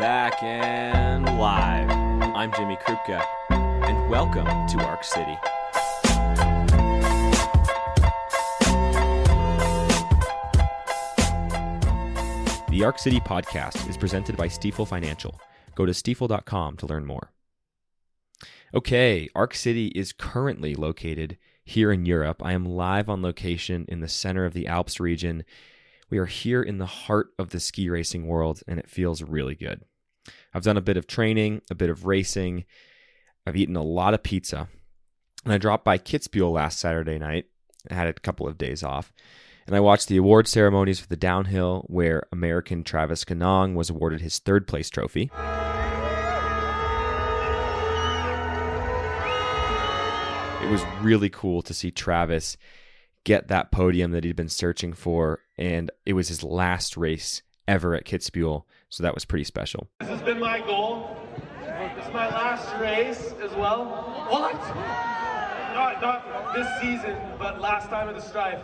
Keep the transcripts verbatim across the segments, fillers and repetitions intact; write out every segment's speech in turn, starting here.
Back and live. I'm Jimmy Krupka, and welcome to Arc City. The Arc City podcast is presented by Stifel Financial. Go to stifel dot com to learn more. Okay, Arc City is currently located here in Europe. I am live on location in the center of the Alps region. We are here in the heart of the ski racing world, and it feels really good. I've done a bit of training, a bit of racing. I've eaten a lot of pizza. And I dropped by Kitzbühel last Saturday night. I had a couple of days off. And I watched the award ceremonies for the downhill, where American Travis Ganong was awarded his third place trophy. It was really cool to see Travis get that podium that he'd been searching for, and it was his last race ever at Kitzbühel, so that was pretty special. This has been my goal. This is my last race as well. What? Not, not this season, but last time at the Strife.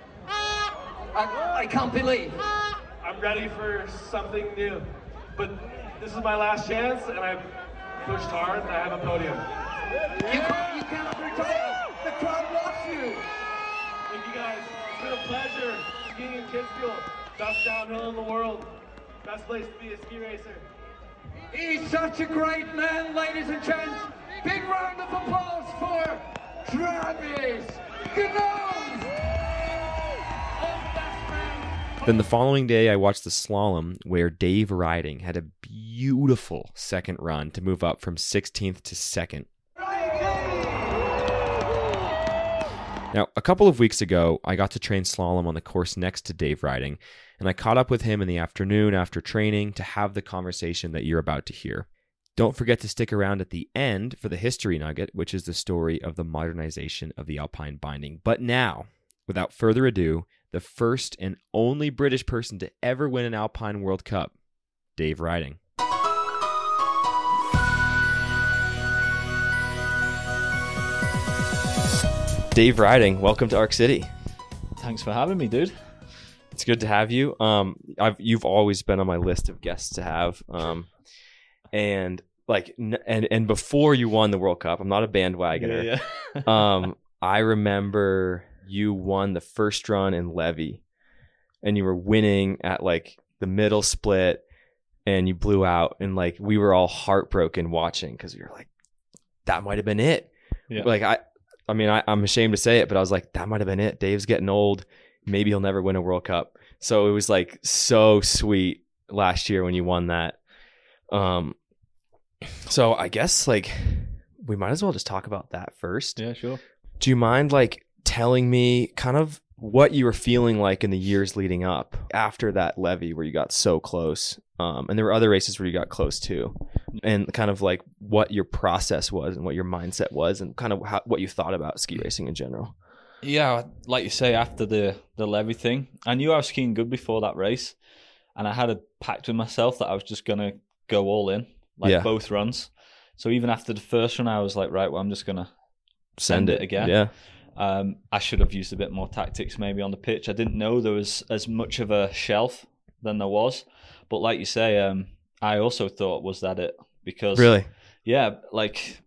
I, I can't believe. I'm ready for something new, but this is my last chance, and I've pushed hard, and I have a podium. You, can't, you cannot retire. The crowd loves you. Thank you guys. It's been a pleasure skiing in Kitzbühel. Best downhill in the world. Best place to be a ski racer. He's such a great man, ladies and gents. Big round of applause for Travis Ganong. Then the following day, I watched the slalom, where Dave Riding had a beautiful second run to move up from sixteenth to second. Now, a couple of weeks ago, I got to train slalom on the course next to Dave Riding, and I caught up with him in the afternoon after training to have the conversation that you're about to hear. Don't forget to stick around at the end for the history nugget, which is the story of the modernization of the Alpine binding. But now, without further ado, the first and only British person to ever win an Alpine World Cup, Dave Riding. Dave Riding, welcome to Arc City. Thanks for having me, dude. It's good to have you. Um, I've you've always been on my list of guests to have. Um, and like, and and before you won the World Cup, I'm not a bandwagoner. Yeah, yeah. um, I remember you won the first run in Levy, and you were winning at like the middle split, and you blew out, and like we were all heartbroken watching because we were like, that might have been it. Yeah. Like I. I mean, I, I'm ashamed to say it, but I was like, that might have been it. Dave's getting old. Maybe he'll never win a World Cup. So it was like so sweet last year when you won that. Um, so I guess like we might as well just talk about that first. Yeah, sure. Do you mind like telling me kind of what you were feeling like in the years leading up after that Levy where you got so close? Um, and there were other races where you got close too, and kind of like what your process was and what your mindset was and kind of how, what you thought about ski racing in general. Yeah, like you say, after the, the Levy thing, I knew I was skiing good before that race, and I had a pact with myself that I was just going to go all in, like Yeah. both runs. So even after the first run, I was like, right, well, I'm just going to Send send it. it again. Yeah. Um, I should have used a bit more tactics maybe on the pitch. I didn't know there was as much of a shelf than there was. But like you say, um, I also thought, was that it? Because Really? yeah, like,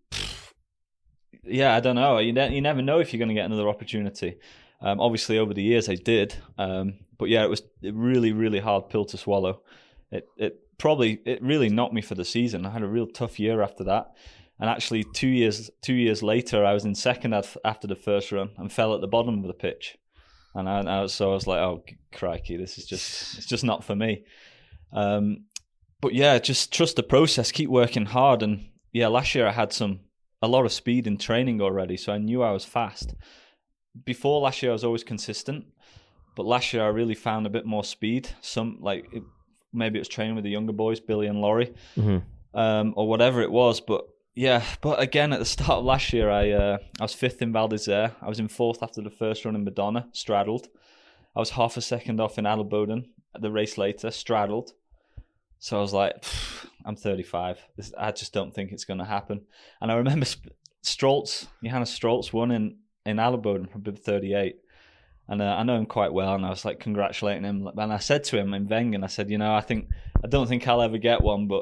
yeah, I don't know. You, ne- you never know if you're going to get another opportunity. Um, obviously, over the years, I did. Um, but yeah, it was a really, really hard pill to swallow. It it probably, it really knocked me for the season. I had a real tough year after that. And actually, two years two years later, I was in second after the first run and fell at the bottom of the pitch. And I, I, so I was like, oh, crikey, this is just, it's just not for me. Um, but yeah, just trust the process, keep working hard. And yeah, last year I had some, a lot of speed in training already. So I knew I was fast. Before last year, I was always consistent, but last year I really found a bit more speed. Some like, it, maybe it was training with the younger boys, Billy and Laurie, Mm-hmm. um, or whatever it was. But yeah, but again, at the start of last year, I, uh, I was fifth in Val d'Isère. I was in fourth after the first run in Madonna, straddled. I was half a second off in Adelboden the race later, straddled. So I was like, I'm thirty-five. This, I just don't think it's going to happen. And I remember Strolz, Johannes Strolz won in, in Adelboden from bib thirty-eight. And uh, I know him quite well, and I was like congratulating him. And I said to him in Wengen, I said, you know, I think I don't think I'll ever get one, but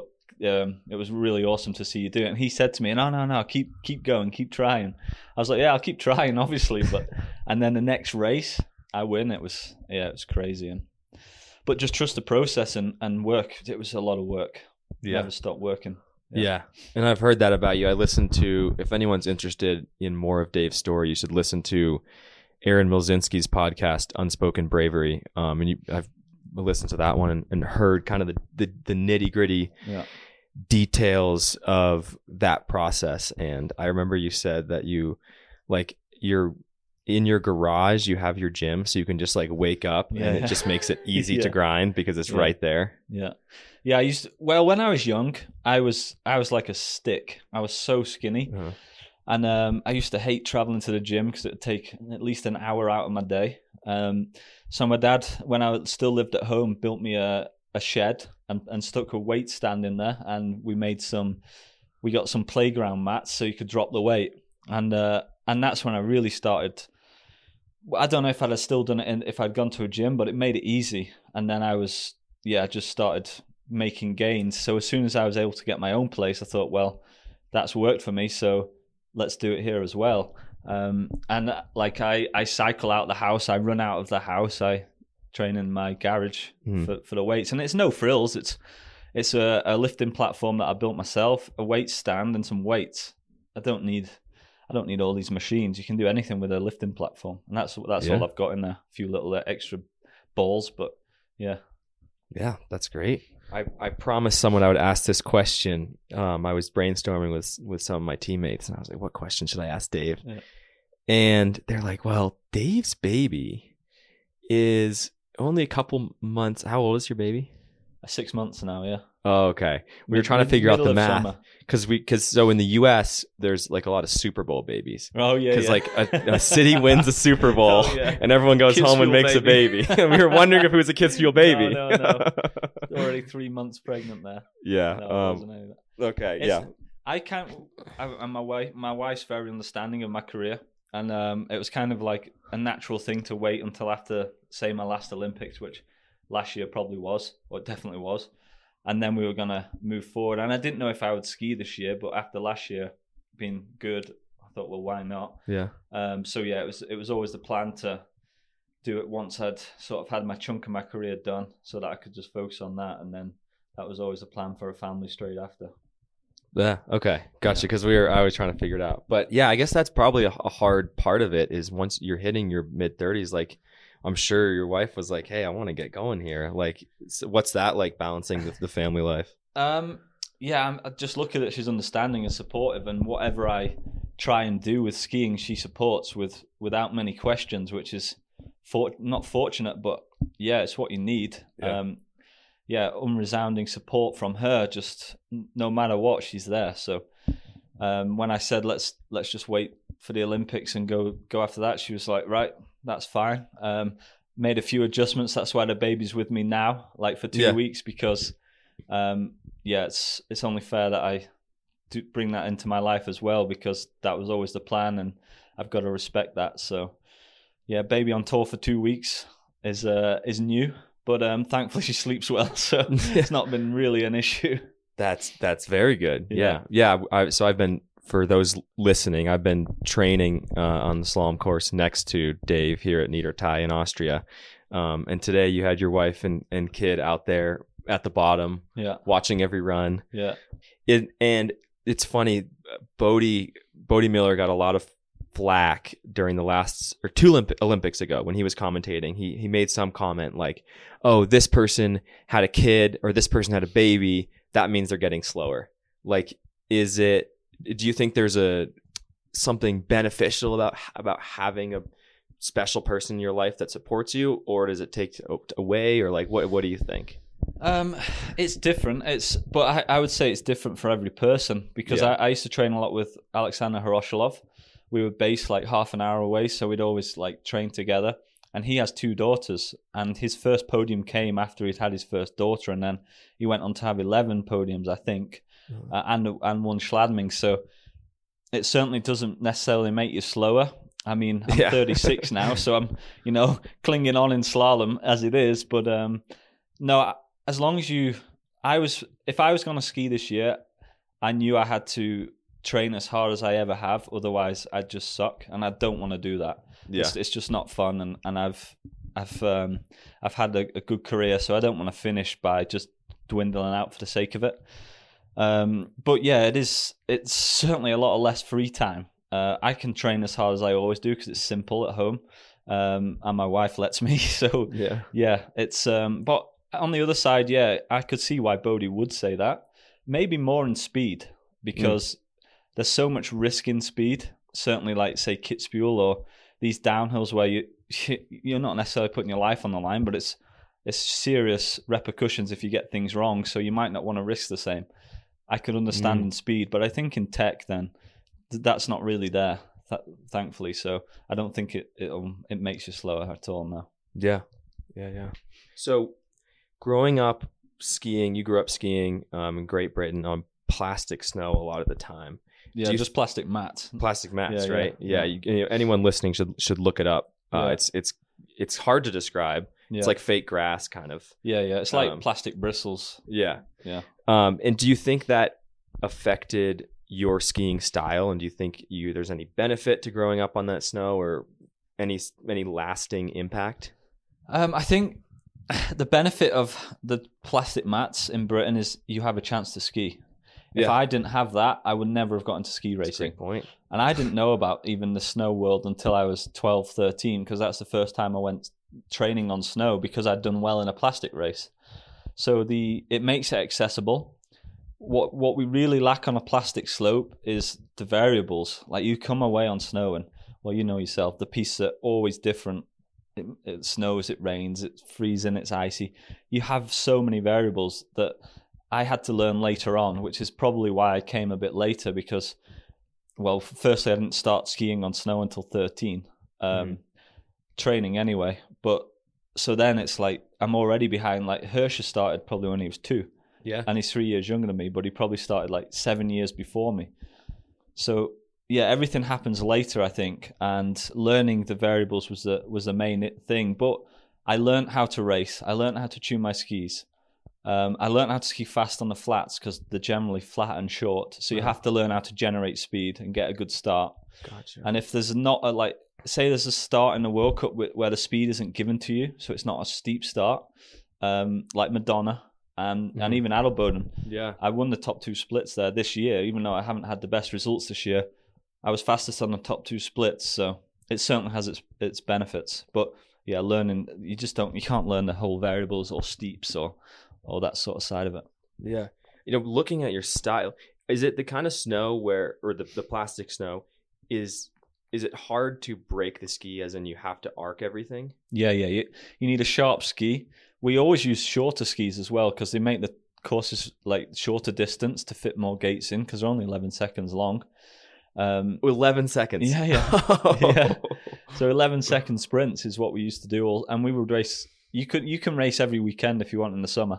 um, it was really awesome to see you do it. And he said to me, no, no, no, keep keep going, keep trying. I was like, yeah, I'll keep trying, obviously. But and then the next race, I win. It was, yeah, it was crazy. And But just trust the process and, and work. It was a lot of work. Yeah. Never stop working. Yeah. yeah. And I've heard that about you. I listened to, if anyone's interested in more of Dave's story, you should listen to Aaron Milzinski's podcast, Unspoken Bravery. Um, and you, I've listened to that one and, and heard kind of the, the, the nitty gritty yeah. details of that process. And I remember you said that you, like, you're in your garage, you have your gym, so you can just like wake up yeah, and yeah. it just makes it easy yeah. to grind because it's yeah. right there. Yeah. Yeah, I used to, well, when I was young, I was I was like a stick. I was so skinny. Uh-huh. And um, I used to hate traveling to the gym because it would take at least an hour out of my day. Um, so my dad, when I still lived at home, built me a, a shed and, and stuck a weight stand in there. And we made some, we got some playground mats so you could drop the weight. And uh, and that's when I really started. I don't know if I'd have still done it in, if I'd gone to a gym, but it made it easy. And then I was, yeah, I just started making gains. So as soon as I was able to get my own place, I thought, well, that's worked for me, so let's do it here as well. Um, and uh, like I, I cycle out the house, I run out of the house, I train in my garage mm. for, for the weights. And it's no frills. It's it's a, a lifting platform that I built myself, a weight stand and some weights. I don't need I don't need all these machines. You can do anything with a lifting platform. And that's that's yeah. all I've got in there. A few little extra balls, but yeah. Yeah, that's great. I, I promised someone I would ask this question. Um, I was brainstorming with with some of my teammates, and I was like, what question should I ask Dave? Yeah. And they're like, well, Dave's baby is only a couple months. How old is your baby? Six months now, yeah. Oh, okay. We were Mid- trying to figure out the middle of math. summer. Because we, because so in the U S, there's like a lot of Super Bowl babies. Oh, yeah, Because yeah. like a, a city wins a Super Bowl Oh, yeah. and everyone goes Kids home and Fuel makes baby. a baby. And we were wondering if it was a Kids Fuel baby. No, no, no. Already three months pregnant there. yeah. No, I um, wasn't either. okay. It's- Yeah. I can't. I, and my wife, my wife's very understanding of my career, and um, it was kind of like a natural thing to wait until after, say, my last Olympics, which last year probably was, or it definitely was, and then we were gonna move forward. And I didn't know if I would ski this year, but after last year being good, I thought, well, why not? Yeah. Um, so yeah, it was it was always the plan to do it once I'd sort of had my chunk of my career done, so that I could just focus on that, and then that was always the plan for a family straight after. Yeah. Okay. Gotcha. Yeah. Because we were, I was trying to figure it out. But yeah, I guess that's probably a, a hard part of it is once you're hitting your mid thirties, like I'm sure your wife was like, hey, I want to get going here. Like, so what's that like balancing the, the family life? Um, yeah, I'm, I just look at it. She's understanding and supportive, and whatever I try and do with skiing, she supports with without many questions, which is for, not fortunate, but yeah, it's what you need. Yeah. Um, yeah, unresounding support from her. Just no matter what, she's there. So um, when I said let's let's just wait for the Olympics and go go after that, she was like, right, that's fine. Um, made a few adjustments. That's why the baby's with me now, like for two Yeah. weeks, because um, yeah, it's it's only fair that I do bring that into my life as well, because that was always the plan, and I've got to respect that. So yeah, baby on tour for two weeks is uh, is new. But um, thankfully she sleeps well, so it's not been really an issue. That's that's very good. Yeah. Yeah, yeah. I, so I've been, for those listening, I've been training uh, on the slalom course next to Dave here at Niedertai in Austria. Um, and today you had your wife and, and kid out there at the bottom, Yeah, watching every run. yeah, It, and it's funny, Bodie Bodie Miller got a lot of flack during the last or two Olymp- Olympics ago when he was commentating. He he made some comment like, "Oh, this person had a kid or this person had a baby. That means they're getting slower." Like, is it? Do you think there's a something beneficial about about having a special person in your life that supports you, or does it take away, or like what what do you think? Um, it's different. It's but I, I would say it's different for every person, because Yeah. I, I used to train a lot with Alexander Horoshilov. We were based like half an hour away, so we'd always like train together. And he has two daughters, and his first podium came after he'd had his first daughter, and then he went on to have eleven podiums, I think, Mm. uh, and and one Schladming. So it certainly doesn't necessarily make you slower. I mean, I'm Yeah. thirty-six now, so I'm, you know, clinging on in slalom as it is. But um, no, as long as you, I was if I was going to ski this year, I knew I had to train as hard as I ever have. Otherwise, I'd just suck, and I don't want to do that. Yeah. It's, it's just not fun, and, and I've I've um, I've had a, a good career, so I don't want to finish by just dwindling out for the sake of it. Um, but yeah, it is. It's certainly a lot of less free time. Uh, I can train as hard as I always do because it's simple at home, um, and my wife lets me. So Yeah. yeah, it's. Um, but on the other side, yeah, I could see why Bodie would say that. Maybe more in speed because mm. there's so much risk in speed. Certainly, like say Kitzbühel or these downhills where you you're not necessarily putting your life on the line, but it's it's serious repercussions if you get things wrong. So you might not want to risk the same. I could understand mm. in speed, but I think in tech, then th- that's not really there, th- thankfully. So I don't think it it it makes you slower at all now. Yeah, yeah, yeah. So growing up skiing, you grew up skiing um, in Great Britain on plastic snow a lot of the time. Yeah, you, just plastic mats. Plastic mats, yeah, right? Yeah. yeah. You, you know, anyone listening should should look it up. Uh, yeah. It's it's it's hard to describe. Yeah. It's like fake grass, kind of. Yeah, yeah. It's like um, plastic bristles. Yeah, yeah. Um, and do you think that affected your skiing style? And do you think you there's any benefit to growing up on that snow, or any any lasting impact? Um, I think the benefit of the plastic mats in Britain is you have a chance to ski. If yeah. I didn't have that, I would never have gotten to ski racing. That's a great point. And I didn't know about even the snow world until I was twelve, thirteen, because that's the first time I went training on snow because I'd done well in a plastic race. So the it makes it accessible. What what we really lack on a plastic slope is the variables. Like you come away on snow and, well, you know yourself, the pieces are always different. It, it snows, it rains, it's freezing, it's icy. You have so many variables that I had to learn later on, which is probably why I came a bit later because, well, firstly, I didn't start skiing on snow until thirteen, um, mm-hmm. training anyway. But so then it's like I'm already behind. Like Hirscher started probably when he was two, yeah, and he's three years younger than me, but he probably started like seven years before me. So yeah, everything happens later, I think, and learning the variables was the was the main thing. But I learned how to race. I learned how to tune my skis. Um, I learned how to ski fast on the flats because they're generally flat and short. So you have to learn how to generate speed and get a good start. Gotcha. And if there's not a, like, say there's a start in the World Cup where the speed isn't given to you, so it's not a steep start, um, like Madonna and, mm-hmm. and even Adelboden. Yeah. I won the top two splits there this year, even though I haven't had the best results this year. I was fastest on the top two splits, so it certainly has its its benefits. But yeah, learning, you just don't, you can't learn the whole variables or steeps or or that sort of side of it. Yeah. You know, looking at your style, is it the kind of snow where, or the, the plastic snow, is is it hard to break the ski as in you have to arc everything? Yeah, yeah. You, you need a sharp ski. We always use shorter skis as well because they make the courses like shorter distance to fit more gates in because they're only eleven seconds long. Um, eleven seconds. Yeah, yeah. yeah. So eleven second sprints is what we used to do. All, and we would race, you could you can race every weekend if you want in the summer.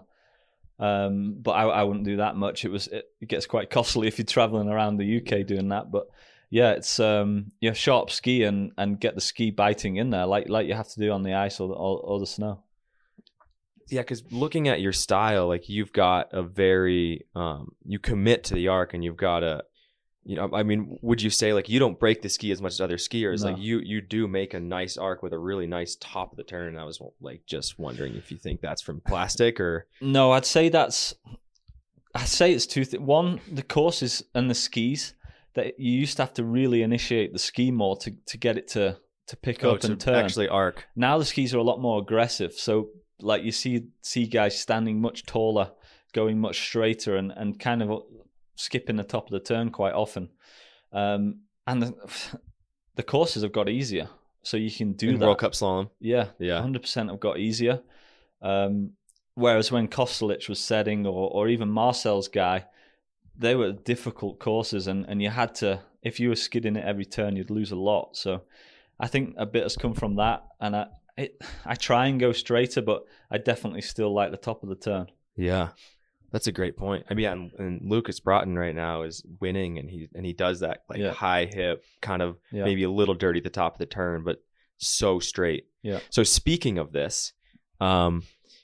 Um, but I, I wouldn't do that much. It was it, it gets quite costly if you're traveling around the U K doing that. But yeah, it's um, yeah, sharp ski and, and get the ski biting in there like like you have to do on the ice or the, or, or the snow. Yeah, because looking at your style, like you've got a very um, you commit to the arc, and you've got a, you know, I mean, would you say like you don't break the ski as much as other skiers? No. Like you you do make a nice arc with a really nice top of the turn. And I was like just wondering if you think that's from plastic or no. I'd say that's I'd say it's two things. One, the courses and the skis that you used to have to really initiate the ski more to to get it to to pick oh, up to and turn. Actually, arc. Now the skis are a lot more aggressive. So like you see see guys standing much taller, going much straighter, and and kind of skipping the top of the turn quite often, um, and the, the courses have got easier, so you can do In that. World Cup slalom, yeah, yeah, one hundred percent have got easier. Um, whereas when Kostelic was setting, or or even Marcel's guy, they were difficult courses, and, and you had to, if you were skidding at every turn, you'd lose a lot. So I think a bit has come from that, and I it, I try and go straighter, but I definitely still like the top of the turn. Yeah. That's a great point. I mean, yeah, and, and Lucas Broughton right now is winning, and he and he does that like yeah. high hip, kind of yeah. maybe a little dirty at the top of the turn, but so straight. Yeah. So speaking of this, um,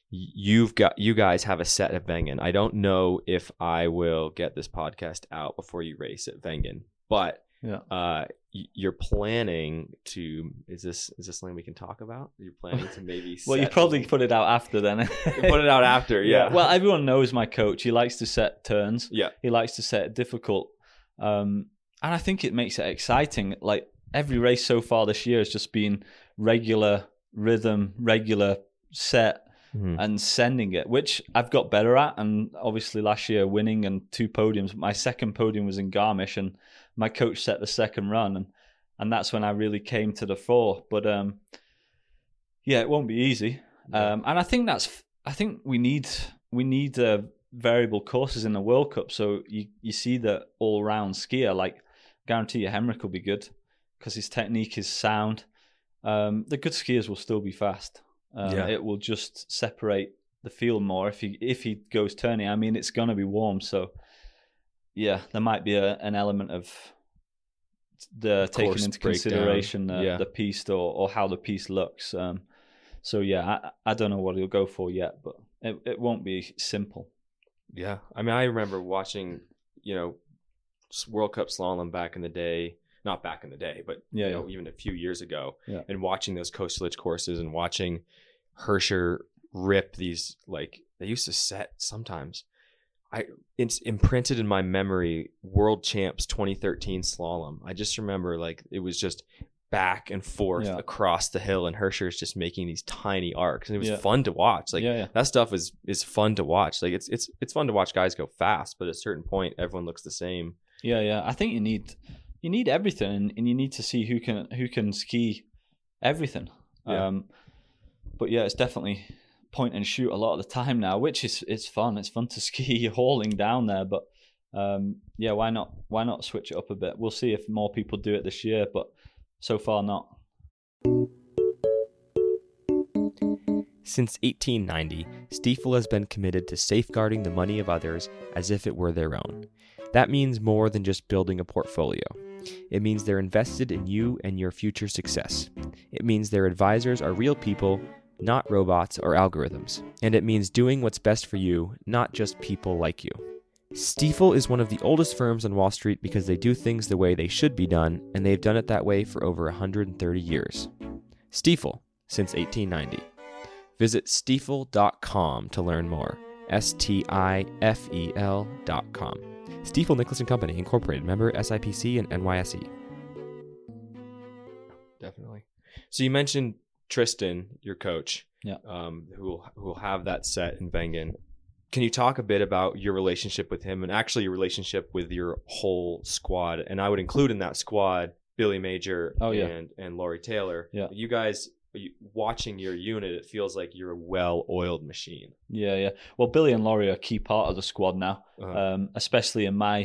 you've got you guys have a set at Wengen. I don't know if I will get this podcast out before you race at Wengen, but Yeah. uh, y- you're planning to. Is this is this something we can talk about? You're planning to maybe. Well, you set probably some- put it out after then. put it out after. Yeah. Well, everyone knows my coach. He likes to set turns. Yeah. He likes to set it difficult. Um, and I think it makes it exciting. Like every race so far this year has just been regular rhythm, regular set, Mhm. and sending it, which I've got better at. And obviously last year winning and two podiums. My second podium was in Garmisch, and my coach set the second run, and and that's when I really came to the fore. But um, yeah, it won't be easy. Yeah. Um, and I think that's I think we need we need uh, variable courses in the World Cup, so you you see the all round skier. Like, guarantee you Henrik will be good because his technique is sound. Um, the good skiers will still be fast. Um, Yeah. It will just separate the field more if he if he goes turning. I mean, it's gonna be warm, so yeah, there might be a, an element of the taking Course into breakdown. consideration the, Yeah. the piece or, or how the piece looks. Um, so yeah, I, I don't know what he'll go for yet, but it, it won't be simple. Yeah, I mean, I remember watching, you know, s- World Cup slalom back in the day. Not back in the day, but Yeah, you know, even a few years ago, Yeah. and watching those Kostelich courses and watching Hirscher rip these, like they used to set sometimes. I it's imprinted in my memory World Champs twenty thirteen slalom. I just remember like it was just back and forth Yeah. across the hill, and Hirscher's just making these tiny arcs, and it was Yeah. fun to watch. Like yeah, yeah. that stuff is is fun to watch. Like it's it's it's fun to watch guys go fast, but at a certain point, everyone looks the same. Yeah, yeah. I think you need you need everything, and, and you need to see who can who can ski everything. Yeah. Um, but yeah, it's definitely point and shoot a lot of the time now, which is it's fun. It's fun to ski hauling down there, but um, yeah, why not? Why not switch it up a bit? We'll see if more people do it this year, but so far not. Since eighteen ninety, Stiefel has been committed to safeguarding the money of others as if it were their own. That means more than just building a portfolio. It means they're invested in you and your future success. It means their advisors are real people, not robots or algorithms. And it means doing what's best for you, not just people like you. Stiefel is one of the oldest firms on Wall Street because they do things the way they should be done, and they've done it that way for over one hundred thirty years. Stiefel, since eighteen ninety. Visit stiefel dot com to learn more. S T I F E L dot com. Stiefel Nicholas and Company, Incorporated, member S I P C and N Y S E. Definitely. So you mentioned Tristan, your coach, Yeah. um, who will who will have that set in Wengen. Can you talk a bit about your relationship with him and actually your relationship with your whole squad? And I would include in that squad Billy Major Oh, yeah. and and Laurie Taylor. Yeah. You guys, you, watching your unit, it feels like you're a well-oiled machine. Yeah, yeah. Well, Billy and Laurie are a key part of the squad now, Uh-huh. um, especially in my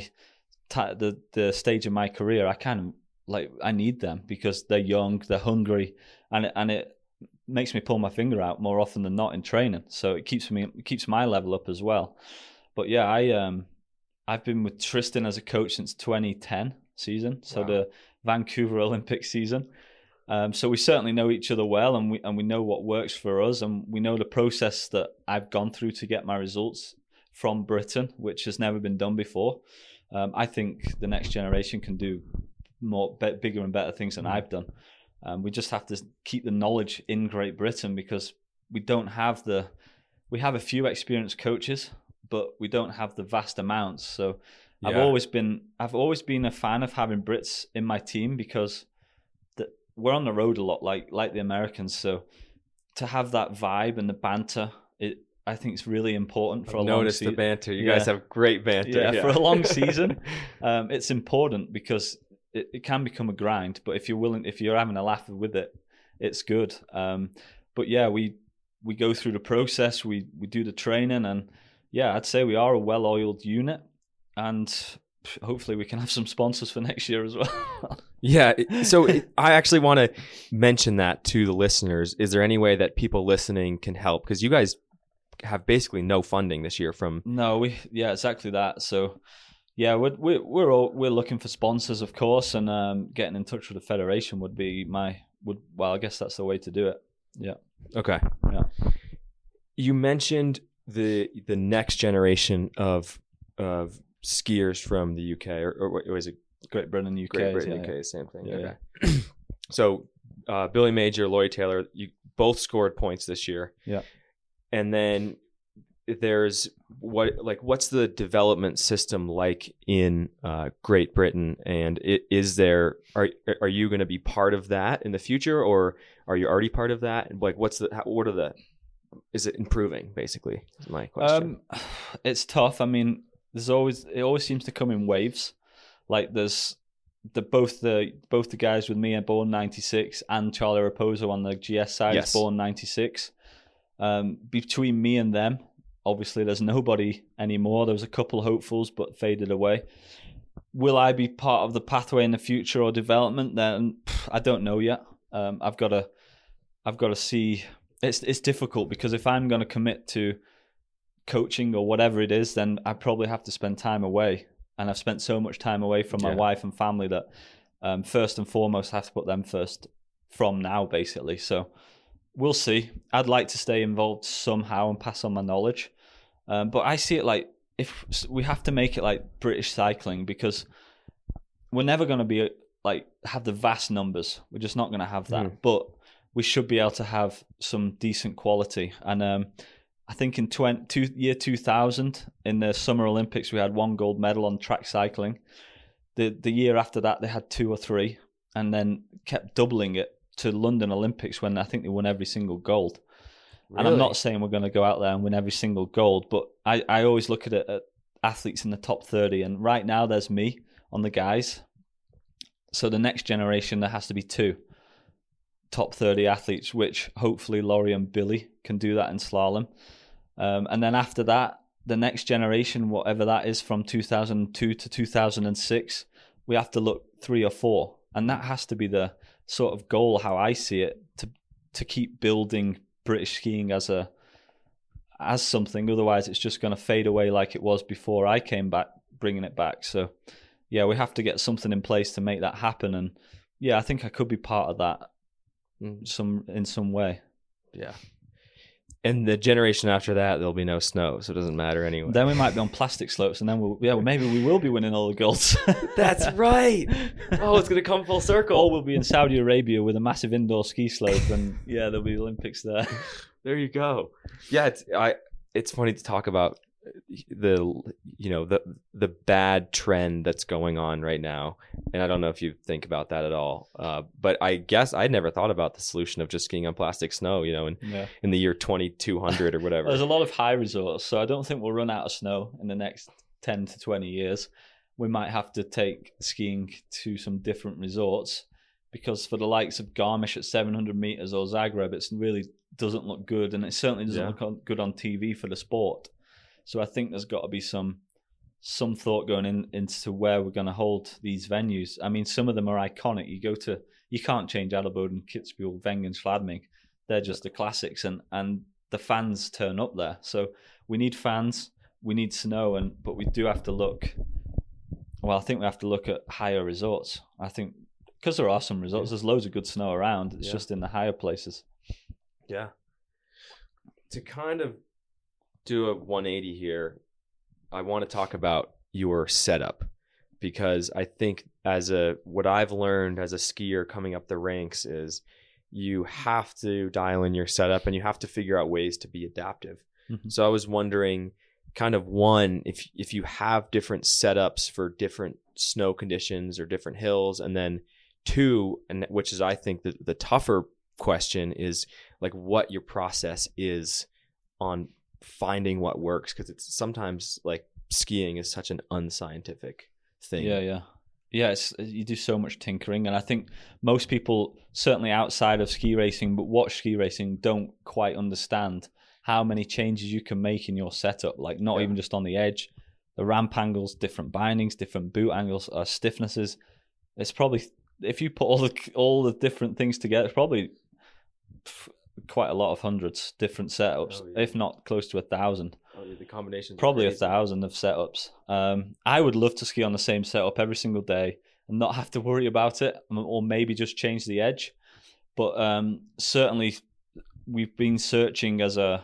t- the the stage of my career. I kind of like I need them because they're young, they're hungry, and it, and it makes me pull my finger out more often than not in training. So it keeps me it keeps my level up as well. But yeah, I um I've been with Tristan as a coach since twenty ten season, so Wow. the Vancouver Olympic season. Um, so we certainly know each other well, and we and we know what works for us, and we know the process that I've gone through to get my results from Britain, which has never been done before. Um, I think the next generation can do more, be, bigger and better things than I've done. Um, we just have to keep the knowledge in Great Britain because we don't have the, we have a few experienced coaches, but we don't have the vast amounts. So I've Yeah. always been, I've always been a fan of having Brits in my team because the, we're on the road a lot, like like the Americans. So to have that vibe and the banter, it I think it's really important for I've a long noticed the season. banter. You Yeah. guys have great banter. Yeah, for a long season, um, it's important because it, it can become a grind. But if you're willing, if you're having a laugh with it, it's good. Um, but yeah, we we go through the process. We we do the training, and yeah, I'd say we are a well-oiled unit, and hopefully we can have some sponsors for next year as well. Yeah. it- So it, I actually want to mention that to the listeners. Is there any way that people listening can help? Because you guys have basically no funding this year from. No, we yeah, exactly that. So yeah, we're we're we're, all, we're looking for sponsors, of course, and um, getting in touch with the federation would be my would well, I guess that's the way to do it. Yeah. Okay. Yeah. you mentioned the the next generation of of skiers from the U K, or, or what was it? Great Britain, U K. Great Britain, yeah, U K, yeah. same thing. Yeah, okay. So uh, Billy Major, Laurie Taylor, you both scored points this year. Yeah. And then there's what like what's the development system like in uh, Great Britain, and it, is there are are you going to be part of that in the future, or are you already part of that? And like, what's the how, what are the is it improving? Basically, is my question. Um, it's tough. I mean, there's always it always seems to come in waves. Like there's the both the both the guys with me are born ninety-six, and Charlie Raposo on the G S side Yes. is born ninety-six. Um, between me and them, obviously there's nobody anymore. There was a couple hopefuls, but faded away. Will I be part of the pathway in the future or development? Then pff, I don't know yet. Um, I've got to, I've got to see. It's it's difficult because if I'm going to commit to coaching or whatever it is, then I probably have to spend time away. And I've spent so much time away from my Yeah. wife and family that um, first and foremost, I have to put them first from now, basically. So we'll see. I'd like to stay involved somehow and pass on my knowledge. Um, but I see it like if we have to make it like British cycling, because we're never going to be like have the vast numbers. We're just not going to have that. Mm. But we should be able to have some decent quality. And um, I think in twenty, two, year two thousand, in the Summer Olympics, we had one gold medal on track cycling. The the year after that, they had two or three, and then kept doubling it to London Olympics when I think they won every single gold. Really? And I'm not saying we're going to go out there and win every single gold, but I, I always look at it at athletes in the top thirty. And right now there's me on the guys. So the next generation, there has to be two top thirty athletes, which hopefully Laurie and Billy can do that in slalom. Um, and then after that, the next generation, whatever that is from two thousand two to two thousand six, we have to look three or four. And that has to be the sort of goal, how I see it, to to keep building British skiing as a as something. Otherwise, it's just going to fade away like it was before I came back, bringing it back. So, yeah, we have to get something in place to make that happen. And yeah, I think I could be part of that Mm. some in some way. Yeah. And the generation after that, there'll be no snow, so it doesn't matter anyway. Then we might be on plastic slopes, and then we'll yeah, well, maybe we will be winning all the golds. That's right. Oh, it's going to come full circle. Or we'll be in Saudi Arabia with a massive indoor ski slope, and yeah, there'll be Olympics there. There you go. Yeah, it's I. It's funny to talk about the you know the the bad trend that's going on right now, and I don't know if you think about that at all. Uh, but I guess I never thought about the solution of just skiing on plastic snow. You know, in Yeah. in the year twenty-two hundred or whatever. There's a lot of high resorts, so I don't think we'll run out of snow in the next ten to twenty years. We might have to take skiing to some different resorts, because for the likes of Garmisch at seven hundred meters or Zagreb, it really doesn't look good, and it certainly doesn't Yeah. look on, good on T V for the sport. So I think there's got to be some some thought going in into where we're going to hold these venues. I mean, some of them are iconic. You go to, you can't change Adalboden, Kitzbühel, Wengen, Schladming. They're just the classics, and and the fans turn up there. So we need fans, we need snow, and but we do have to look. Well, I think we have to look at higher resorts. I think because there are some resorts, there's loads of good snow around. It's Yeah. just in the higher places. Yeah. To kind of do a one eighty here, I want to talk about your setup, because I think as a what I've learned as a skier coming up the ranks is you have to dial in your setup and you have to figure out ways to be adaptive. Mhm. So I was wondering, kind of one, if if you have different setups for different snow conditions or different hills, and then two, and which is I think the, the tougher question is like what your process is on finding what works, because it's sometimes like skiing is such an unscientific thing. Yeah, yeah. Yeah, it's, you do so much tinkering, and I think most people, certainly outside of ski racing, but watch ski racing, don't quite understand how many changes you can make in your setup, like not Yeah. even just on the edge. The ramp angles, different bindings, different boot angles, uh, stiffnesses. It's probably, if you put all the all the different things together, it's probably pff, quite a lot of hundreds different setups, Oh, yeah. if not close to a thousand. Oh, yeah, the combinations are Probably a crazy. thousand of setups. Um, I would love to ski on the same setup every single day and not have to worry about it, or maybe just change the edge. But um, certainly, we've been searching as a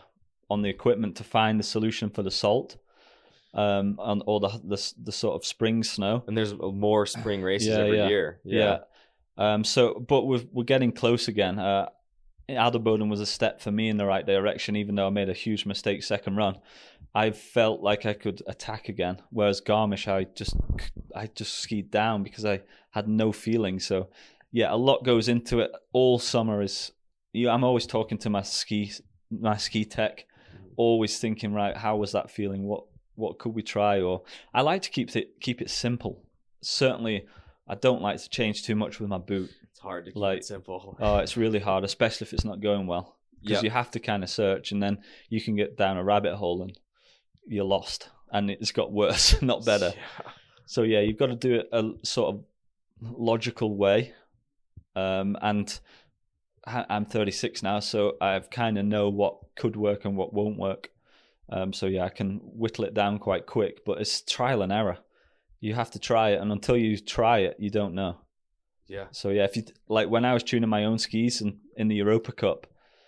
on the equipment to find the solution for the salt, um, on or the, the the sort of spring snow. And there's more spring races Yeah, every yeah. year. Yeah. Um. So, but we're we're getting close again. Uh, Adelboden was a step for me in the right direction, even though I made a huge mistake second run. I felt like I could attack again, whereas Garmisch, I just I just skied down because I had no feeling. So, yeah, a lot goes into it. All summer is, you know, I'm always talking to my ski my ski tech, always thinking, right, how was that feeling? What what could we try? Or I like to keep it keep it simple. Certainly, I don't like to change too much with my boot. It's hard to keep Like- it simple. Oh, it's really hard, especially if it's not going well, because Yep. you have to kind of search, and then you can get down a rabbit hole and you're lost, and it's got worse, not better. Yeah. So yeah, you've got to do it a sort of logical way. Um, and I- I'm thirty-six now, so I've kind of know what could work and what won't work. Um, so yeah, I can whittle it down quite quick, but it's trial and error. You have to try it, and until you try it, you don't know. Yeah. So yeah, if you like when I was tuning my own skis and in the Europa Cup,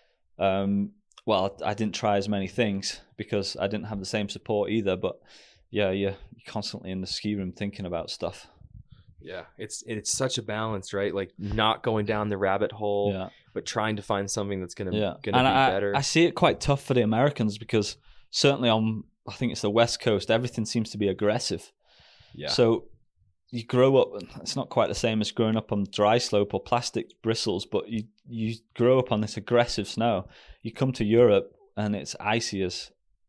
um, well, I didn't try as many things because I didn't have the same support either. But yeah, yeah, you're constantly in the ski room thinking about stuff. Yeah. It's it's such a balance, right? Like not going down the rabbit hole, Yeah, but trying to find something that's gonna yeah. gonna and be I, better. I see it quite tough for the Americans because certainly on, I think it's the West Coast, everything seems to be aggressive. yeah. So you grow up, it's not quite the same as growing up on dry slope or plastic bristles, but you, you grow up on this aggressive snow. You come to Europe and it's icy as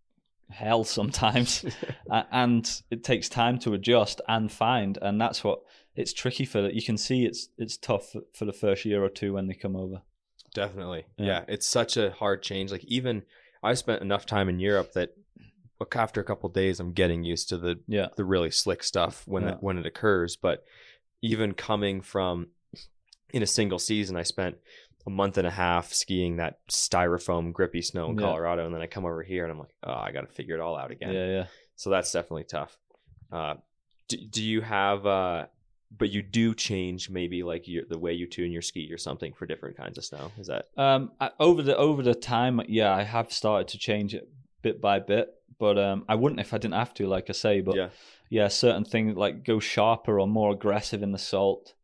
hell sometimes, A- and it takes time to adjust and find, and that's what it's tricky for. You can see it's it's tough for, for the first year or two when they come over. Definitely. Yeah. Yeah. It's such a hard change. Like even I spent enough time in Europe that after a couple of days, I'm getting used to the Yeah, the really slick stuff when Yeah. it, when it occurs. But even coming from in a single season, I spent a month and a half skiing that styrofoam grippy snow in Yeah. Colorado, and then I come over here and I'm like, oh, I got to figure it all out again. yeah, yeah. So that's definitely tough. Uh, do, do you have? Uh, but you do change maybe like your, the way you tune your ski or something for different kinds of snow. Is that? Um, I, over the over the time, yeah, I have started to change it bit by bit, but um, I wouldn't if I didn't have to, like I say. But Yeah. yeah, certain things like go sharper or more aggressive in the salt.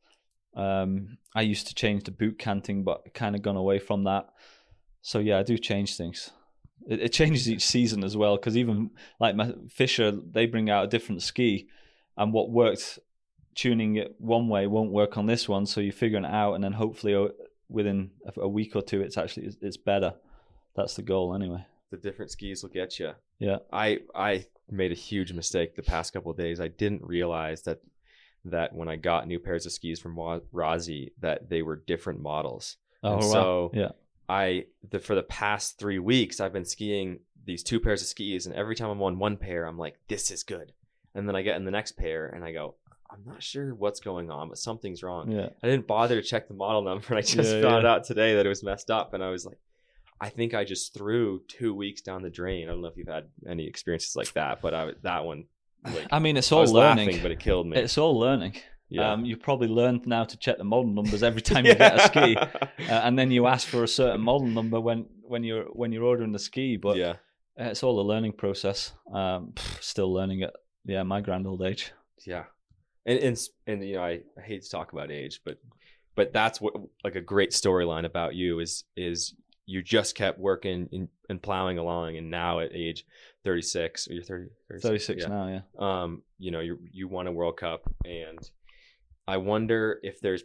Um, I used to change the boot canting, but kind of gone away from that. So yeah, I do change things. It, it changes each season as well, because even like my Fisher, they bring out a different ski, and what worked tuning it one way won't work on this one. So you're figuring it out, and then hopefully o- within a, a week or two, it's actually it's better. That's the goal, anyway. The different skis will get you. Yeah. I I made a huge mistake the past couple of days. I didn't realize that that when I got new pairs of skis from Wa- Rossi, that they were different models. Oh, And wow. so Yeah. I the for the past three weeks I've been skiing these two pairs of skis, and every time I'm on one pair, I'm like, this is good. And then I get in the next pair and I go, I'm not sure what's going on, but something's wrong. Yeah. I didn't bother to check the model number, and I just Yeah, found yeah. out today that it was messed up, and I was like, I think I just threw two weeks down the drain. I don't know if you've had any experiences like that, but I, that one, like, I mean, it's I all was learning. laughing, but it killed me. It's all learning. yeah. Um, you probably learned now to check the model numbers every time you get a ski, uh, and then you ask for a certain model number when, when you're when you're ordering the ski. But yeah. uh, it's all a learning process. Um, pff, still learning it. Yeah, my grand old age. Yeah. And, and, and you know, I, I hate to talk about age, but, but that's what, like a great storyline about you is, is you just kept working in, and plowing along. And now at age thirty-six, or you're thirty, thirty-six yeah. now. Yeah. um, you know, you you won a World Cup, and I wonder if there's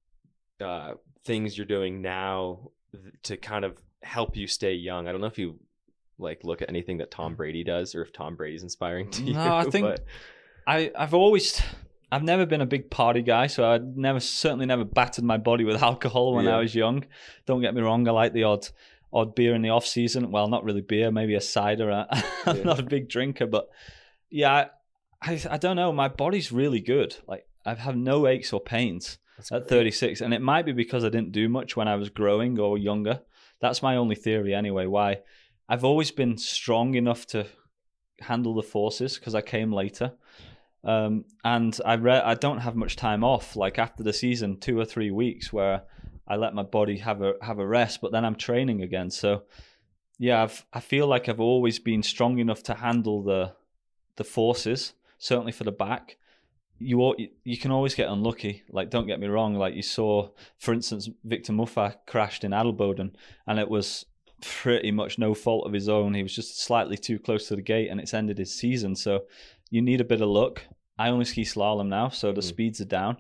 uh, things you're doing now to kind of help you stay young. I don't know if you like look at anything that Tom Brady does, or if Tom Brady's inspiring to you. No, I think but- I I've always I've never been a big party guy, so I never certainly never battered my body with alcohol when Yeah. I was young. Don't get me wrong, I like the odd odd beer in the off season. Well, not really beer, maybe a cider. I'm Yeah. not a big drinker, but yeah, I, I I don't know. My body's really good. Like I have no aches or pains That's at great. thirty-six, and it might be because I didn't do much when I was growing or younger. That's my only theory anyway. Why I've always been strong enough to handle the forces because I came later. Um, and I re- I don't have much time off. Like after the season, two or three weeks where I let my body have a have a rest, but then I'm training again. So yeah, I've, I feel like I've always been strong enough to handle the the forces, certainly for the back. You al- you can always get unlucky. Like, don't get me wrong. Like, you saw, for instance, Victor Muffat crashed in Adelboden, and it was pretty much no fault of his own. He was just slightly too close to the gate, and it's ended his season. So you need a bit of luck. I only ski slalom now, so the mm. speeds are down.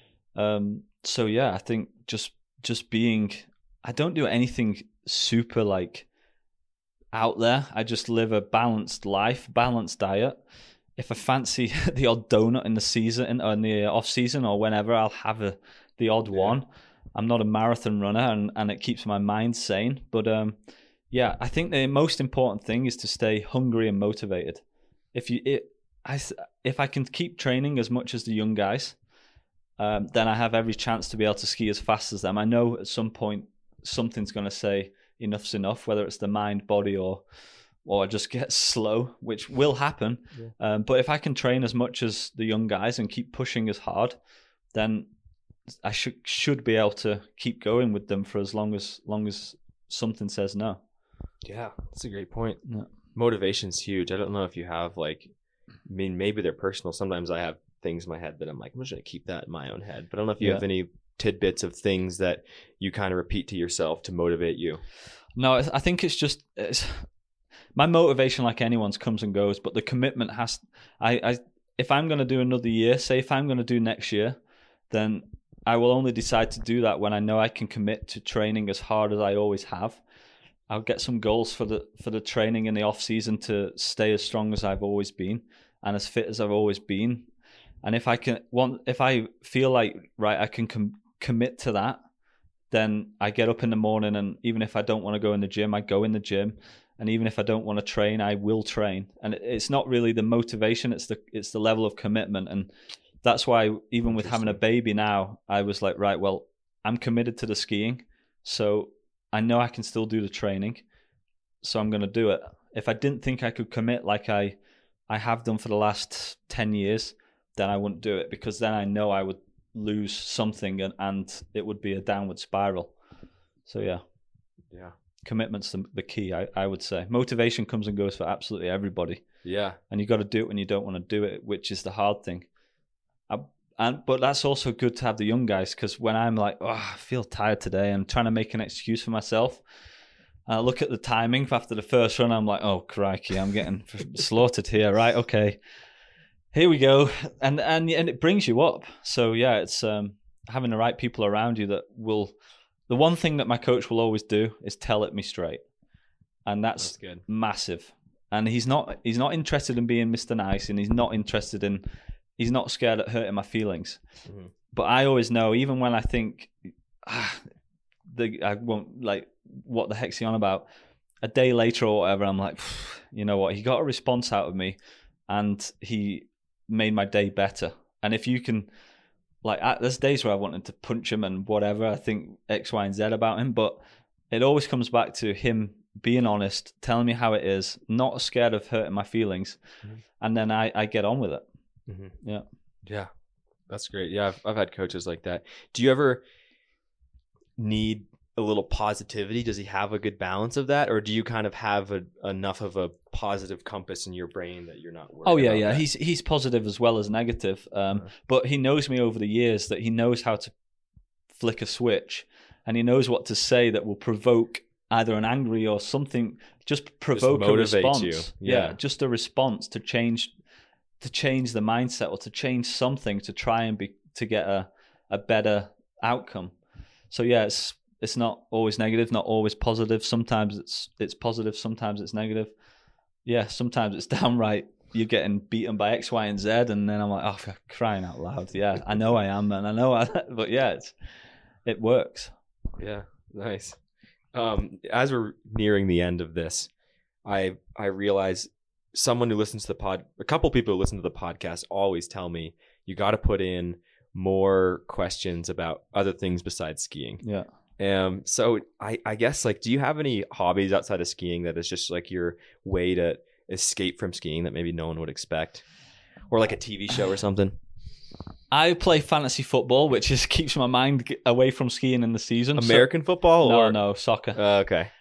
Um, so yeah, I think just just being, I don't do anything super like out there. I just live a balanced life, balanced diet. If I fancy the odd donut in the season or in the off season or whenever, I'll have a, the odd yeah. one. I'm not a marathon runner, and, and it keeps my mind sane. But um, yeah, I think the most important thing is to stay hungry and motivated. If you, it, I, if I can keep training as much as the young guys, um, then I have every chance to be able to ski as fast as them. I know at some point something's going to say enough's enough, whether it's the mind, body, or or just get slow, which will happen. Yeah. Um, but if I can train as much as the young guys and keep pushing as hard, then I should should be able to keep going with them for as long as long as something says no. Yeah, that's a great point. Yeah. Motivation's huge. I don't know if you have like, I mean, maybe they're personal. Sometimes I have things in my head that I'm like, I'm just gonna keep that in my own head. But I don't know if you yeah. have any tidbits of things that you kind of repeat to yourself to motivate you. No, I think it's just it's, my motivation, like anyone's, comes and goes. But the commitment has. I, I if I'm gonna do another year, say if I'm gonna do next year, then I will only decide to do that when I know I can commit to training as hard as I always have. I'll get some goals for the for the training in the off season to stay as strong as I've always been and as fit as I've always been. And if I can want, if I feel like right, I can com- commit to that, then I get up in the morning, and even if I don't want to go in the gym, I go in the gym. And even if I don't want to train, I will train. And it's not really the motivation; it's the it's the level of commitment. And that's why even with having a baby now, I was like, right, well, I'm committed to the skiing, so I know I can still do the training, so I'm going to do it. If I didn't think I could commit like I I have done for the last ten years, then I wouldn't do it, because then I know I would lose something and, and it would be a downward spiral. So yeah. Yeah. Commitment's the, the key, I, I would say. Motivation comes and goes for absolutely everybody. Yeah. And you got to do it when you don't want to do it, which is the hard thing. I, and But that's also good to have the young guys, because when I'm like, oh, I feel tired today, I'm trying to make an excuse for myself. And I look at the timing after the first run, I'm like, oh, crikey, I'm getting slaughtered here. Right, okay. Here we go. And, and and it brings you up. So, yeah, it's um, having the right people around you that will... The one thing that my coach will always do is tell it me straight. And that's, that's good. Massive. And he's not he's not interested in being Mister Nice, and he's not interested in... He's not scared at hurting my feelings. Mm-hmm. But I always know, even when I think, ah, the, I won't, like, what the heck's he on about? A day later or whatever, I'm like, you know what? He got a response out of me, and he made my day better. And if you can, like, there's days where I wanted to punch him and whatever, I think X, Y, and Z about him, but it always comes back to him being honest, telling me how it is, not scared of hurting my feelings, mm-hmm. and then I, I get on with it. Mm-hmm. Yeah. Yeah. That's great. Yeah. I've, I've had coaches like that. Do you ever need a little positivity? Does he have a good balance of that? Or do you kind of have a, enough of a positive compass in your brain that you're not worried Oh yeah. about Yeah. that? He's, he's positive as well as negative. Um, uh-huh. But he knows me over the years, that he knows how to flick a switch, and he knows what to say that will provoke either an angry or something, just provoke just a response. You. Yeah. yeah. Just a response to change to change the mindset, or to change something to try and be to get a, a better outcome. So yeah, it's it's not always negative, not always positive. Sometimes it's it's positive, sometimes it's negative. Yeah, sometimes it's downright you're getting beaten by X, Y, and Z, and then I'm like, oh, for crying out loud. Yeah, I know I am, and I know I but yeah, it's it works. Yeah, nice. Um, as we're nearing the end of this, I I realize someone who listens to the pod, a couple people who listen to the podcast always tell me, you got to put in more questions about other things besides skiing. Yeah. Um. So I, I guess, like, do you have any hobbies outside of skiing that is just like your way to escape from skiing that maybe no one would expect, or like a T V show or something? I play fantasy football, which just keeps my mind away from skiing in the season. American so, football? No, or? no, soccer. Uh, okay.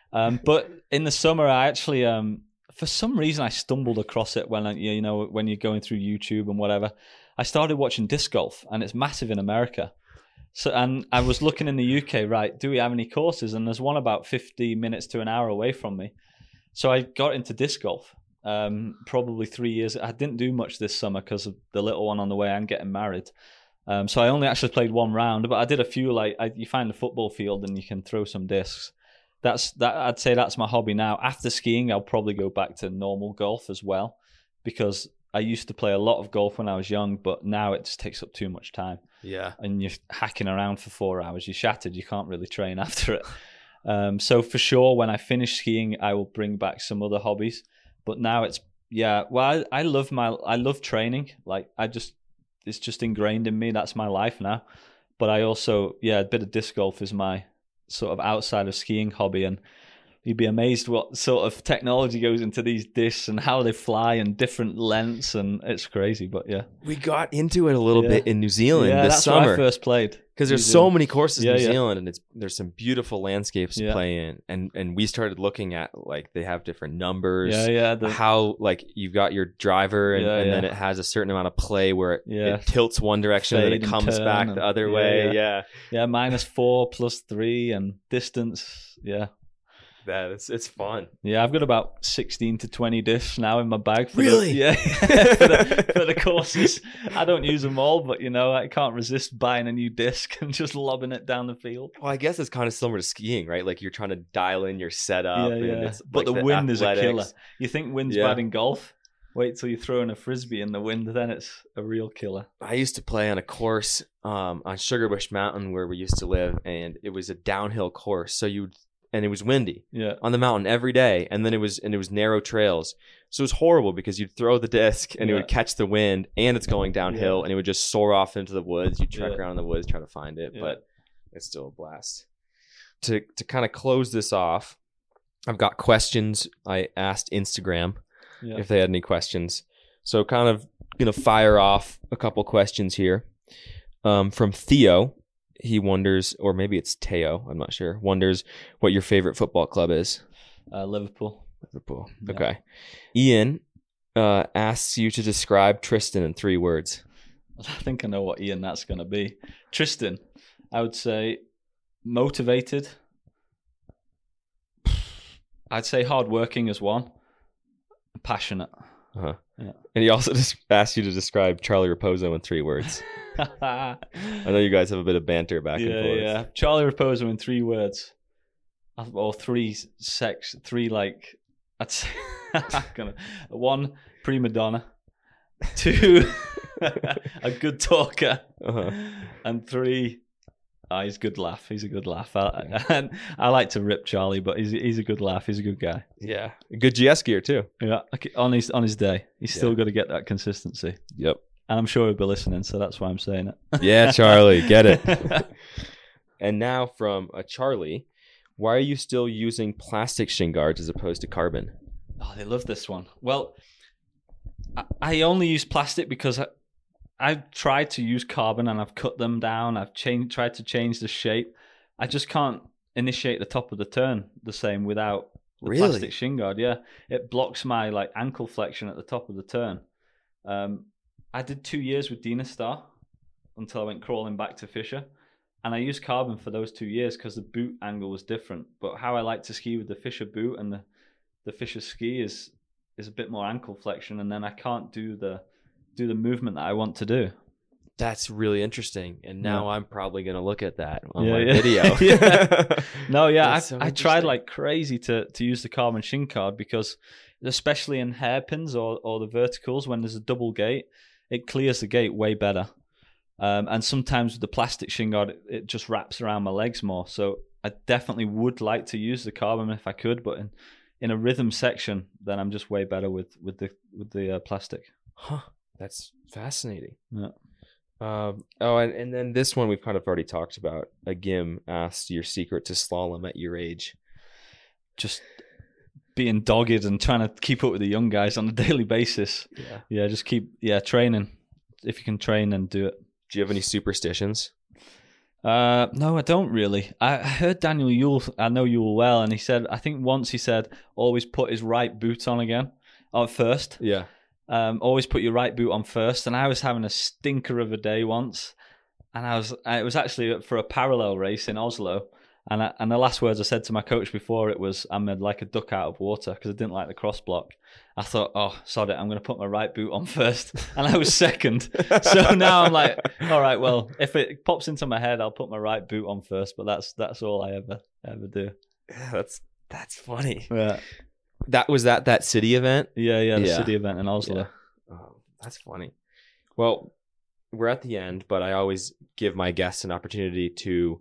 Um, but in the summer, I actually, um, for some reason, I stumbled across it when I, you know when you're going through YouTube and whatever. I started watching disc golf, and it's massive in America. So, and I was looking in the U K, right? Do we have any courses? And there's one about fifty minutes to an hour away from me. So I got into disc golf. Um, probably three years. I didn't do much this summer because of the little one on the way and getting married. Um, so I only actually played one round, but I did a few. Like I, you find a football field and you can throw some discs. That's that. I'd say that's my hobby now. After skiing, I'll probably go back to normal golf as well, because I used to play a lot of golf when I was young, but now it just takes up too much time. Yeah. And you're hacking around for four hours. You're shattered. You can't really train after it. Um, so for sure, when I finish skiing, I will bring back some other hobbies. But now it's, yeah, well, I, I love my, I love training. Like I just, it's just ingrained in me. That's my life now. But I also, yeah, a bit of disc golf is my sort of outside of skiing hobby. And you'd be amazed what sort of technology goes into these discs and how they fly and different lengths, and it's crazy. But yeah, we got into it a little yeah. bit in New Zealand yeah, this that's summer. where I first played, because there's so many courses yeah, in New yeah. Zealand, and it's there's some beautiful landscapes to Yeah. play in. And and we started looking at, like, they have different numbers. Yeah, yeah. The, How, like, you've got your driver, and, Yeah, and then yeah. it has a certain amount of play where it, Yeah. it tilts one direction and then Fade it and comes turn back and- the other yeah, way. yeah. Yeah, yeah, minus four plus three and distance. Yeah. that it's it's fun. Yeah, I've got about sixteen to twenty discs now in my bag. For Really? The, yeah, for, the, for the courses. I don't use them all, but, you know, I can't resist buying a new disc and just lobbing it down the field. Well, I guess it's kind of similar to skiing, right? Like, you're trying to dial in your setup. yeah, and yeah. it's But like the wind is a athletics. killer. You think wind's Yeah. bad in golf? Wait till you're throwing a frisbee in the wind, then it's a real killer. I used to play on a course um, on Sugarbush Mountain where we used to live, and it was a downhill course. So you and it was windy Yeah. on the mountain every day, and then it was and it was narrow trails. So it was horrible because you'd throw the disc and it Yeah. would catch the wind, and it's going downhill, Yeah. and it would just soar off into the woods. You trek Yeah. around in the woods trying to find it, Yeah. but it's still a blast. To to kind of close this off, I've got questions. I asked Instagram Yeah. if they had any questions. So kind of going to fire off a couple questions here. Um, from Theo, he wonders, or maybe it's Teo, I'm not sure, wonders what your favorite football club is. Uh, Liverpool. Liverpool. Yeah. Okay. Ian uh, asks you to describe Tristan in three words. I think I know what Ian that's going to be. Tristan, I would say motivated. I'd say hardworking as one. Passionate. Uh-huh. Yeah. And he also just asked you to describe Charlie Raposo in three words. I know you guys have a bit of banter back yeah, and forth. yeah. Charlie Raposo in three words, or three sex, three like. I'd say gonna one prima donna, two a good talker, Uh-huh. and three. Oh, he's a good laugh. He's a good laugh. I, and I like to rip Charlie, but he's he's a good laugh. He's a good guy. Yeah. Good G S gear too. Yeah, okay, on his on his day, he's still Yeah. got to get that consistency. Yep. And I'm sure he'll be listening, so that's why I'm saying it. Yeah, Charlie, get it. And now from a Charlie, why are you still using plastic shin guards as opposed to carbon? Oh, they love this one. Well, I, I only use plastic because I, I've tried to use carbon and I've cut them down. I've changed, tried to change the shape. I just can't initiate the top of the turn the same without the Really? plastic shin guard. Yeah, it blocks my like ankle flexion at the top of the turn. Um, I did two years with Dynastar until I went crawling back to Fisher. And I used carbon for those two years because the boot angle was different. But how I like to ski with the Fisher boot and the, the Fisher ski is is a bit more ankle flexion, and then I can't do the do the movement that I want to do. That's really interesting. And now Yeah. I'm probably going to look at that on Yeah, my yeah. video. Yeah. No, yeah, I, That's so I tried interesting. like crazy to, to use the carbon shin guard because especially in hairpins or, or the verticals when there's a double gate, it clears the gate way better. Um, and sometimes with the plastic shin guard, it, it just wraps around my legs more. So I definitely would like to use the carbon if I could, but in, in a rhythm section, then I'm just way better with, with the with the uh, plastic. Huh. That's fascinating. Yeah. Um, oh, and, and then this one we've kind of already talked about. A Gim asked your secret to slalom at your age. Just being dogged and trying to keep up with the young guys on a daily basis. Yeah. Yeah, just keep yeah training. If you can train and do it. Do you have any superstitions? Uh, no, I don't really. I heard Daniel Yule, I know Yule well, and he said, I think once he said, always put his right boot on again, on first. Yeah. Um, always put your right boot on first. And I was having a stinker of a day once, and I was, it was actually for a parallel race in Oslo. And I, and the last words I said to my coach before it was, I'm like a duck out of water because I didn't like the cross block. I thought, oh, sod it, I'm going to put my right boot on first. And I was second. So now I'm like, all right, well, if it pops into my head, I'll put my right boot on first. But that's that's all I ever ever do. Yeah, that's that's funny. Yeah, That was that that city event? yeah, yeah. The Yeah. city event in Oslo. Yeah. Oh, that's funny. Well, we're at the end, but I always give my guests an opportunity to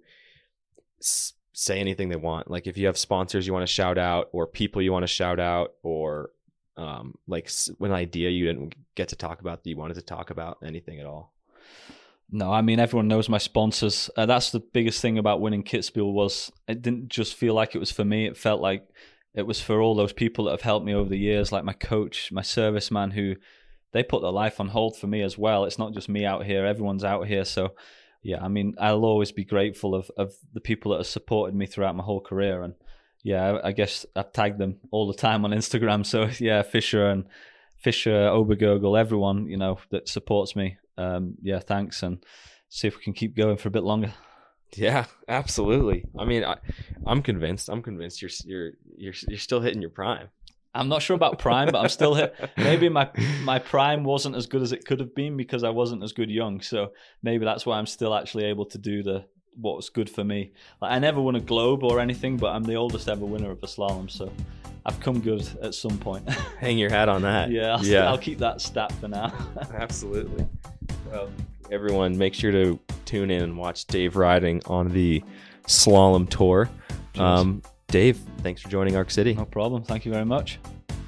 s- say anything they want. Like if you have sponsors you want to shout out, or people you want to shout out, or um, like s- an idea you didn't get to talk about that you wanted to talk about, anything at all. No, I mean, everyone knows my sponsors. Uh, that's the biggest thing about winning Kitzbühel was it didn't just feel like it was for me. It felt like it was for all those people that have helped me over the years, like my coach, my serviceman, who they put their life on hold for me as well. It's not just me out here. Everyone's out here. So, yeah, I mean, I'll always be grateful of, of the people that have supported me throughout my whole career. And, yeah, I, I guess I've tagged them all the time on Instagram. So, yeah, Fisher and Fisher, Obergurgel, everyone, you know, that supports me. Um, yeah, thanks, and see if we can keep going for a bit longer. Yeah, absolutely. I mean, I, I'm convinced. I'm convinced you're you're you're you're still hitting your prime. I'm not sure about prime, but I'm still here. Maybe my my prime wasn't as good as it could have been because I wasn't as good young. So maybe that's why I'm still actually able to do the what was good for me. Like, I never won a globe or anything, but I'm the oldest ever winner of a slalom. So I've come good at some point. Hang your hat on that. yeah, I'll, yeah. I'll keep that stat for now. Absolutely. Well, everyone, make sure to tune in and watch Dave riding on the slalom tour. Um, Dave, thanks for joining Arc City. No problem. Thank you very much.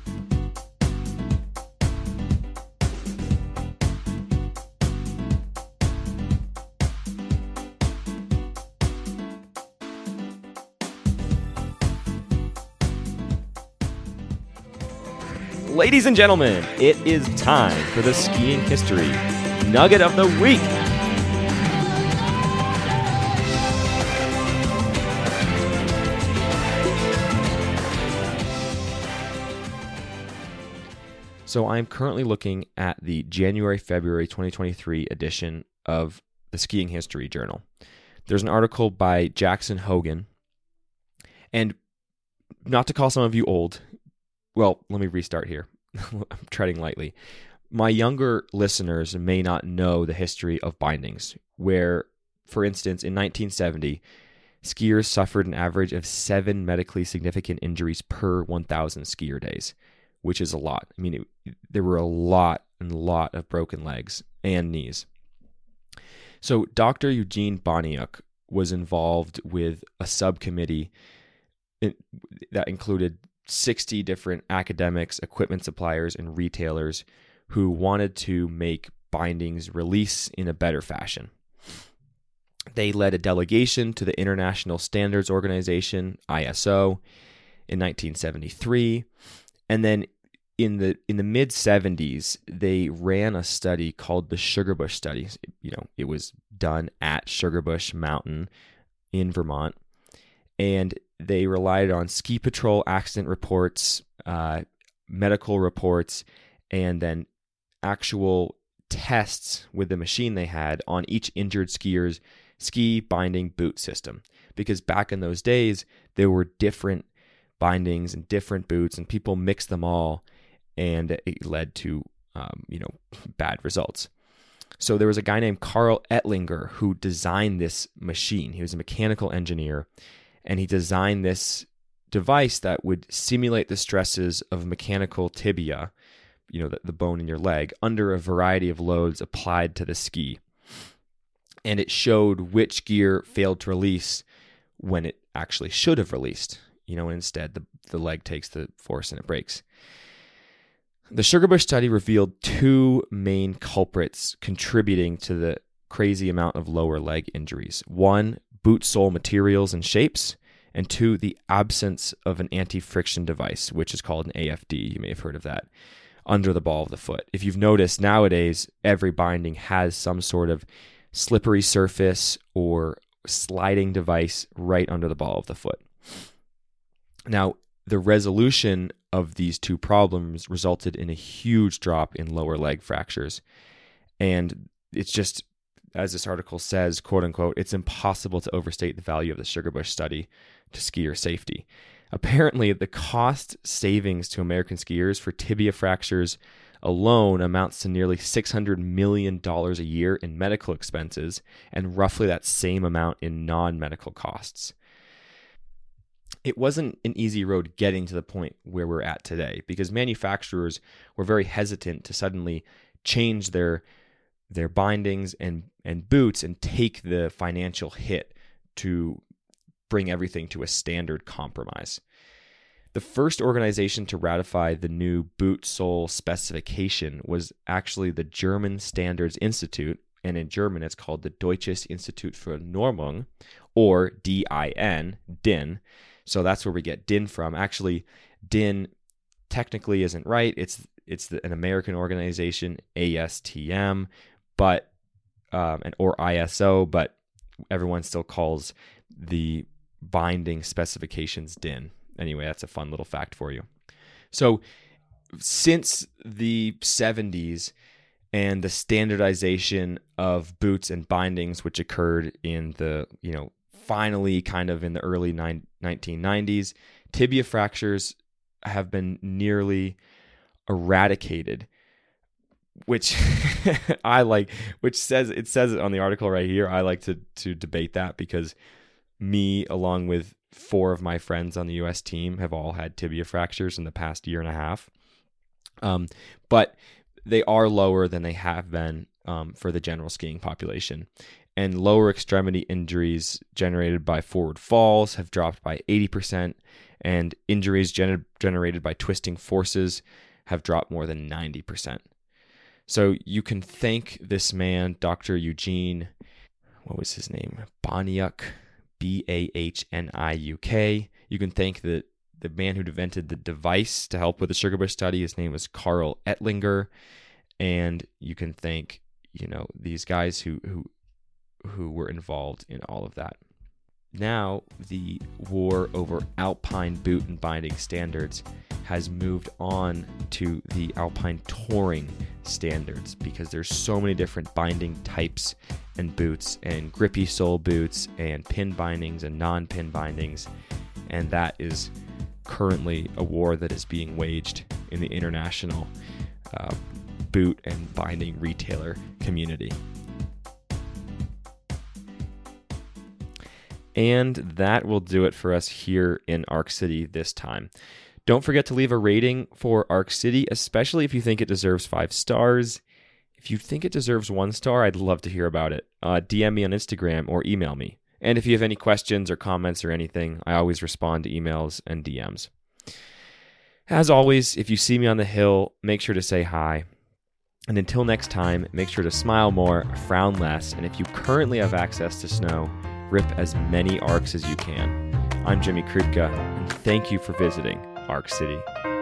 Ladies and gentlemen, it is time for the skiing history nugget of the week. So I'm currently looking at the January-February twenty twenty-three edition of the Skiing History Journal. There's an article by Jackson Hogan, and not to call some of you old, well, let me restart here. I'm treading lightly. My younger listeners may not know the history of bindings, where, for instance, in nineteen seventy, skiers suffered an average of seven medically significant injuries per one thousand skier days, which is a lot. I mean, it, there were a lot and lot of broken legs and knees. So Doctor Eugene Boniuk was involved with a subcommittee that included sixty different academics, equipment suppliers, and retailers who wanted to make bindings release in a better fashion. They led a delegation to the International Standards Organization, I S O, in nineteen seventy-three. And then in the in the mid seventies, they ran a study called the Sugarbush Study. You know, it was done at Sugarbush Mountain in Vermont. And they relied on ski patrol accident reports, uh, medical reports, and then actual tests with the machine they had on each injured skier's ski binding boot system. Because back in those days, there were different bindings and different boots, and people mixed them all, and it led to um, you know bad results. So there was a guy named Carl Ettlinger who designed this machine. He was a mechanical engineer, and he designed this device that would simulate the stresses of mechanical tibia, you know, the, the bone in your leg, under a variety of loads applied to the ski. And it showed which gear failed to release when it actually should have released. You know, instead the, the leg takes the force and it breaks. The Sugarbush study revealed two main culprits contributing to the crazy amount of lower leg injuries. One, boot sole materials and shapes, and two, the absence of an anti-friction device, which is called an A F D. You may have heard of that, under the ball of the foot. If you've noticed, nowadays, every binding has some sort of slippery surface or sliding device right under the ball of the foot. Now, the resolution of these two problems resulted in a huge drop in lower leg fractures. And it's just, as this article says, quote unquote, it's impossible to overstate the value of the Sugarbush study to skier safety. Apparently, the cost savings to American skiers for tibia fractures alone amounts to nearly six hundred million dollars a year in medical expenses and roughly that same amount in non-medical costs. It wasn't an easy road getting to the point where we're at today because manufacturers were very hesitant to suddenly change their their bindings and, and boots and take the financial hit to bring everything to a standard compromise. The first organization to ratify the new boot sole specification was actually the German Standards Institute, and in German it's called the Deutsches Institut für Normung, or D I N, D I N. So that's where we get D I N from. Actually, D I N technically isn't right. It's it's the, an American organization, A S T M, but um, and or I S O, but everyone still calls the binding specifications D I N. Anyway, that's a fun little fact for you. So since the seventies and the standardization of boots and bindings, which occurred in the, you know, finally kind of in the early nineteen nineties, tibia fractures have been nearly eradicated, which I like, which says, it says it on the article right here. I like to, to debate that because me, along with four of my friends on the U S team, have all had tibia fractures in the past year and a half. Um, but they are lower than they have been um, for the general skiing population. And lower extremity injuries generated by forward falls have dropped by eighty percent, and injuries gener- generated by twisting forces have dropped more than ninety percent. So you can thank this man, Doctor Eugene, what was his name? Baniuk, B A H N I U K. You can thank the, the man who invented the device to help with the Sugarbush study. His name was Karl Ettlinger. And you can thank, you know, these guys who, who, who were involved in all of that. Now, the war over alpine boot and binding standards has moved on to the alpine touring standards because there's so many different binding types and boots and grippy sole boots and pin bindings and non-pin bindings, and that is currently a war that is being waged in the international uh, boot and binding retailer community. And that will do it for us here in Arc City this time. Don't forget to leave a rating for Arc City, especially if you think it deserves five stars. If you think it deserves one star, I'd love to hear about it. Uh, D M me on Instagram or email me. And if you have any questions or comments or anything, I always respond to emails and D Ms. As always, if you see me on the hill, make sure to say hi. And until next time, make sure to smile more, frown less, and if you currently have access to snow, rip as many arcs as you can. I'm Jimmy Krupka, and thank you for visiting Arc City.